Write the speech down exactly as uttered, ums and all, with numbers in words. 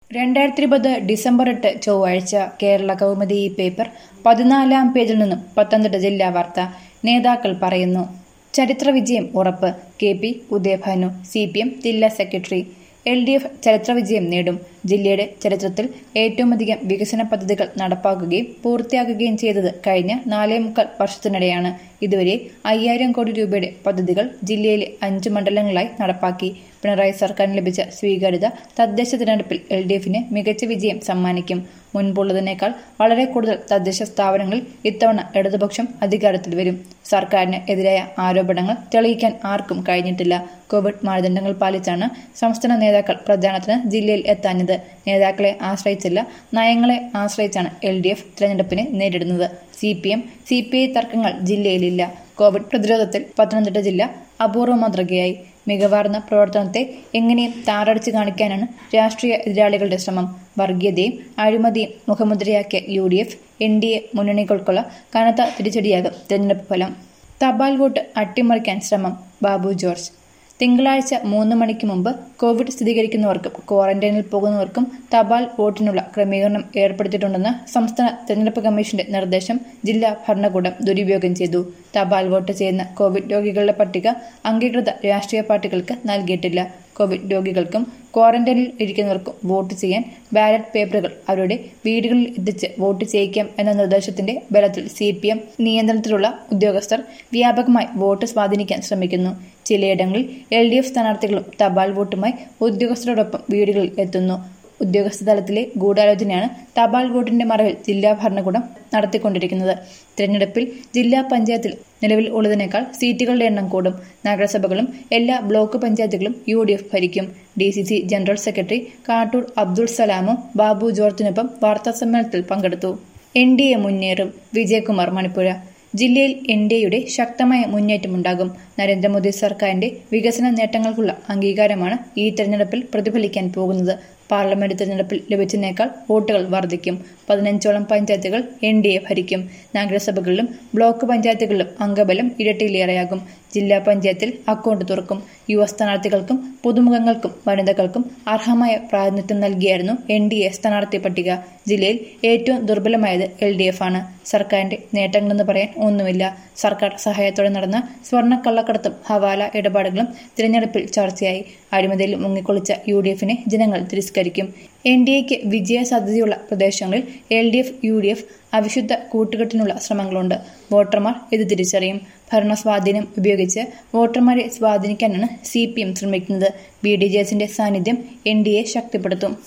രണ്ടായിരത്തി ഇരുപത് ഡിസംബർ എട്ട് ചൊവ്വാഴ്ച കേരള കൗമുദി ഈ പേപ്പർ പതിനാലാം പേജിൽ നിന്നും പത്തനംതിട്ട ജില്ലാ വാർത്ത. നേതാക്കൾ പറയുന്നു ചരിത്ര വിജയം ഉറപ്പ്. K P Udayabhanu, C P M ജില്ലാ സെക്രട്ടറി. എൽ ഡി എഫ് ചരിത്ര വിജയം നേടും. ജില്ലയുടെ ചരിത്രത്തിൽ ഏറ്റവുമധികം വികസന പദ്ധതികൾ നടപ്പാക്കുകയും പൂർത്തിയാക്കുകയും ചെയ്തത് കഴിഞ്ഞ നാലേ മുക്കാൽ വർഷത്തിനിടെയാണ്. ഇതുവരെ അയ്യായിരം കോടി രൂപയുടെ പദ്ധതികൾ ജില്ലയിലെ അഞ്ച് മണ്ഡലങ്ങളായി നടപ്പാക്കി. പിണറായി സർക്കാരിന് ലഭിച്ച സ്വീകാര്യത തദ്ദേശ തിരഞ്ഞെടുപ്പിൽ എൽ ഡി എഫിന് മികച്ച വിജയം സമ്മാനിക്കും. മുൻപുള്ളതിനേക്കാൾ വളരെ കൂടുതൽ തദ്ദേശ സ്ഥാപനങ്ങളിൽ ഇത്തവണ ഇടതുപക്ഷം അധികാരത്തിൽ വരും. സർക്കാരിന് എതിരായ ആരോപണങ്ങൾ തെളിയിക്കാൻ ആർക്കും കഴിഞ്ഞിട്ടില്ല. കോവിഡ് മാനദണ്ഡങ്ങൾ പാലിച്ചാണ് സംസ്ഥാന നേതാക്കൾ പ്രചാരണത്തിന് ജില്ലയിൽ എത്താഞ്ഞത്. നേതാക്കളെ ആശ്രയിച്ചില്ല, നയങ്ങളെ ആശ്രയിച്ചാണ് എൽ ഡി എഫ് തിരഞ്ഞെടുപ്പിനെ നേരിടുന്നത്. C P M C P I തർക്കങ്ങൾ ജില്ലയിലില്ല. കോവിഡ് പ്രതിരോധത്തിൽ പത്തനംതിട്ട ജില്ല അപൂർവ മാതൃകയായി. മികവാർന്ന പ്രവർത്തനത്തെ എങ്ങനെയും താറടിച്ചു കാണിക്കാനാണ് രാഷ്ട്രീയ എതിരാളികളുടെ ശ്രമം. വർഗീയതയും അഴിമതിയും മുഖമുദ്രയാക്കിയ U D F N D A മുന്നണികൾക്കുള്ള കനത്ത തിരിച്ചടിയാകും തിരഞ്ഞെടുപ്പ് ഫലം. തപാൽ വോട്ട് അട്ടിമറിക്കാൻ ശ്രമം. ബാബു ജോർജ്. തിങ്കളാഴ്ച മൂന്ന് മണിക്ക് മുമ്പ് കോവിഡ് സ്ഥിരീകരിക്കുന്നവർക്കും ക്വാറന്റൈനിൽ പോകുന്നവർക്കും തപാൽ വോട്ടിനുള്ള ക്രമീകരണം ഏർപ്പെടുത്തിയിട്ടുണ്ടെന്ന് സംസ്ഥാന തെരഞ്ഞെടുപ്പ് കമ്മീഷന്റെ നിർദ്ദേശം ജില്ലാ ഭരണകൂടം ദുരുപയോഗം ചെയ്തു. തപാൽ വോട്ട് ചെയ്യുന്ന കോവിഡ് രോഗികളുടെ പട്ടിക അംഗീകൃത രാഷ്ട്രീയ പാർട്ടികൾക്ക് നൽകിയിട്ടില്ല. കോവിഡ് രോഗികൾക്കും ക്വാറന്റൈനിൽ ഇരിക്കുന്നവർക്കും വോട്ട് ചെയ്യാൻ ബാലറ്റ് പേപ്പറുകൾ അവരുടെ വീടുകളിൽ എത്തിച്ച് വോട്ട് ചെയ്യിക്കാം എന്ന നിർദ്ദേശത്തിന്റെ ബലത്തിൽ സി പി എം നിയന്ത്രണത്തിലുള്ള ഉദ്യോഗസ്ഥർ വ്യാപകമായി വോട്ട് സ്വാധീനിക്കാൻ ശ്രമിക്കുന്നു. ചിലയിടങ്ങളിൽ എൽ ഡി എഫ് സ്ഥാനാർത്ഥികളും തപാൽ വോട്ടുമായി ഉദ്യോഗസ്ഥരോടൊപ്പം വീടുകളിൽ എത്തുന്നു. ഉദ്യോഗസ്ഥ തലത്തിലെ ഗൂഢാലോചനയാണ് തപാൽ വോട്ടിന്റെ മറവിൽ ജില്ലാ ഭരണകൂടം നടത്തിക്കൊണ്ടിരിക്കുന്നത്. തിരഞ്ഞെടുപ്പിൽ ജില്ലാ പഞ്ചായത്തിൽ നിലവിൽ ഉള്ളതിനേക്കാൾ സീറ്റുകളുടെ എണ്ണം കൂടും. നഗരസഭകളും എല്ലാ ബ്ലോക്ക് പഞ്ചായത്തുകളും യു ഡി എഫ് ഭരിക്കും. D C C general secretary Kattoor Abdul സലാമും ബാബു ജോർജിനൊപ്പം വാർത്താസമ്മേളനത്തിൽ പങ്കെടുത്തു. എൻ ഡി എ മുന്നേറും. വിജയകുമാർ മണിപ്പുഴ. ജില്ലയിൽ എൻ ഡി എയുടെ ശക്തമായ മുന്നേറ്റമുണ്ടാകും. നരേന്ദ്രമോദി സർക്കാരിന്റെ വികസന നേട്ടങ്ങൾക്കുള്ള അംഗീകാരമാണ് ഈ തെരഞ്ഞെടുപ്പിൽ പ്രതിഫലിക്കാൻ പോകുന്നത്. പാർലമെന്റ് തെരഞ്ഞെടുപ്പിൽ ലഭിച്ചതിനേക്കാൾ വോട്ടുകൾ വർദ്ധിക്കും. പതിനഞ്ചോളം പഞ്ചായത്തുകൾ എൻ ഡി എ ഭരിക്കും. നഗരസഭകളിലും ബ്ലോക്ക് പഞ്ചായത്തുകളിലും അംഗബലം ഇരട്ടിയിലേറെയാകും. ജില്ലാ പഞ്ചായത്തിൽ അക്കൗണ്ട് തുറക്കും. യുവ സ്ഥാനാർത്ഥികൾക്കും പുതുമുഖങ്ങൾക്കും വനിതകൾക്കും അർഹമായ പ്രാതിനിധ്യം നൽകിയായിരുന്നു എൻ ഡി എ സ്ഥാനാർത്ഥി പട്ടിക. ജില്ലയിൽ ഏറ്റവും ദുർബലമായത് എൽ ഡി എഫ് ആണ്. സർക്കാരിന്റെ നേട്ടങ്ങളെന്ന് പറയാൻ ഒന്നുമില്ല. സർക്കാർ സഹായത്തോടെ നടന്ന സ്വർണ്ണക്കള്ളക്കടത്തും ഹവാല ഇടപാടുകളും തിരഞ്ഞെടുപ്പിൽ ചർച്ചയായി. അഴിമതിയിൽ മുങ്ങിക്കൊളിച്ച യു ഡി എഫിനെ ജനങ്ങൾ തിരസ്കരിക്കും. എൻ ഡി എക്ക് വിജയ സാധ്യതയുള്ള പ്രദേശങ്ങളിൽ L D F U D F അവിശുദ്ധ കൂട്ടുകെട്ടിനുള്ള ശ്രമങ്ങളുണ്ട്. വോട്ടർമാർ ഇത് തിരിച്ചറിയും. ഭരണ സ്വാധീനം ഉപയോഗിച്ച് വോട്ടർമാരെ സ്വാധീനിക്കാനാണ് സി പി എം ശ്രമിക്കുന്നത്. ബി ഡി ജെ എസിന്റെ സാന്നിധ്യം എൻ ഡി എ ശക്തിപ്പെടുത്തും.